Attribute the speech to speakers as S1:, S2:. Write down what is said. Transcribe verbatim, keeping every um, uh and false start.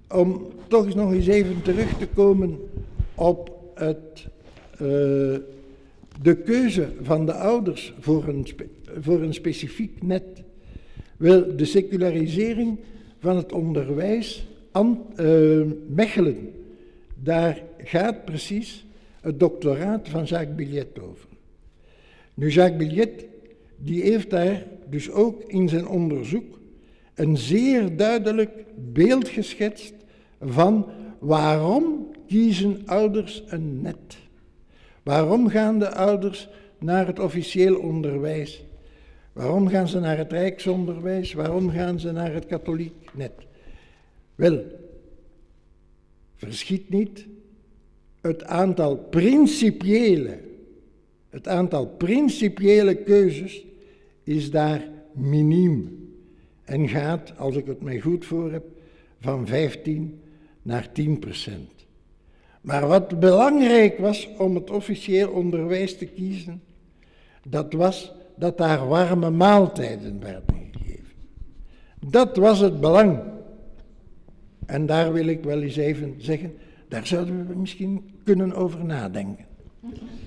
S1: om toch eens nog eens even terug te komen op het, uh, de keuze van de ouders voor een, spe, voor een specifiek net. Wel, de secularisering van het onderwijs aan uh, Mechelen, daar gaat precies het doctoraat van Jacques Billet over. Nu, Jacques Billet, die heeft daar dus ook in zijn onderzoek een zeer duidelijk beeld geschetst van waarom kiezen ouders een net. Waarom gaan de ouders naar het officieel onderwijs? Waarom gaan ze naar het rijksonderwijs? Waarom gaan ze naar het katholiek net? Wel, verschiet niet, het aantal principiële, het aantal principiële keuzes is daar miniem en gaat, als ik het mij goed voor heb, van vijftien naar tien procent. Maar wat belangrijk was om het officieel onderwijs te kiezen, dat was dat daar warme maaltijden werden gegeven. Dat was het belang. En daar wil ik wel eens even zeggen, daar zouden we misschien kunnen over nadenken.